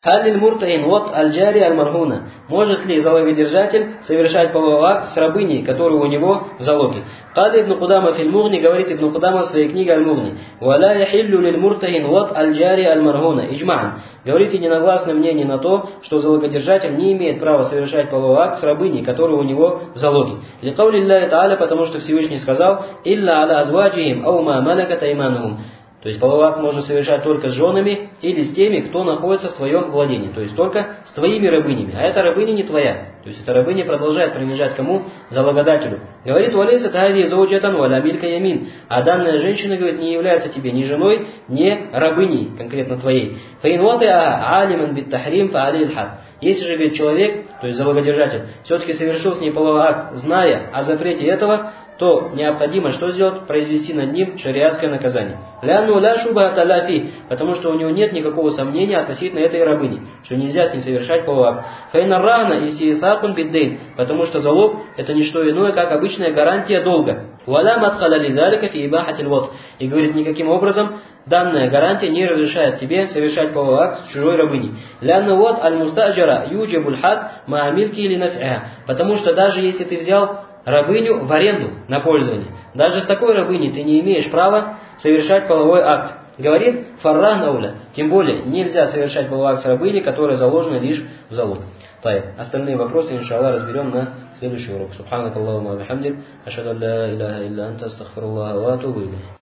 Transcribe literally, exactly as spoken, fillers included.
Халиль муртаин вот аль-джари аль-мархуна. Может ли залогодержатель совершать половой акт с рабыней, которую у него в залоге? Кали ибн Кудама филь Мугни, говорит ибн Кудама в своей книге Аль-Мугни. Валя яхиллю лиль муртаин вот аль-джари аль-мархуна. Иджмаан. Говорит единогласное мнение на то, что залогодержатель не имеет права совершать половой акт с рабыней, которую у него в залоге. Ликаули Аллахи Тааля, потому что Всевышний сказал: «Илля аля азваджихим ау ма малакат айманухум». То есть половой акт можно совершать только с женами или с теми, кто находится в твоем владении. То есть только с твоими рабынями. А эта рабыня не твоя. То есть эта рабыня продолжает принадлежать кому? Залогодателю. Говорит: «Валейса таhaди зауджатан валя милька ямин». А данная женщина, говорит, не является тебе ни женой, ни рабыней, конкретно твоей. Фаин ватиа алиман бит тахрим фа алейхи аль-хад. Если же, говорит, человек, то есть залогодержатель, все-таки совершил с ней половой акт, зная о запрете этого, то необходимо что сделать? Произвести над ним шариатское наказание. Ляну ля шубхата ля фи, потому что у него нет никакого сомнения относительно этой рабыни, что нельзя с ней совершать половой акт. Файна рахна исиисакун биддейн, потому что залог это не что иное, как обычная гарантия долга. Валя мадхаля лидалика фи ибахатиль вот. И говорит, никаким образом данная гарантия не разрешает тебе совершать половой акт с чужой рабыней. Ляну вот аль-мустаджара юджибуль хад маамильки или нафиа, потому что даже если ты взял рабыню в аренду на пользование, даже с такой рабыней ты не имеешь права совершать половой акт. Говорит фаррах науля, тем более нельзя совершать половой акт с рабыней, которая заложена лишь в залог. Тай. Остальные вопросы, иншаллах, разберем на следующий урок. Субханакаллахумма ва бихамдик, ашхаду ан ла иляха илля анта, астагфируллаха ва атубу илейх.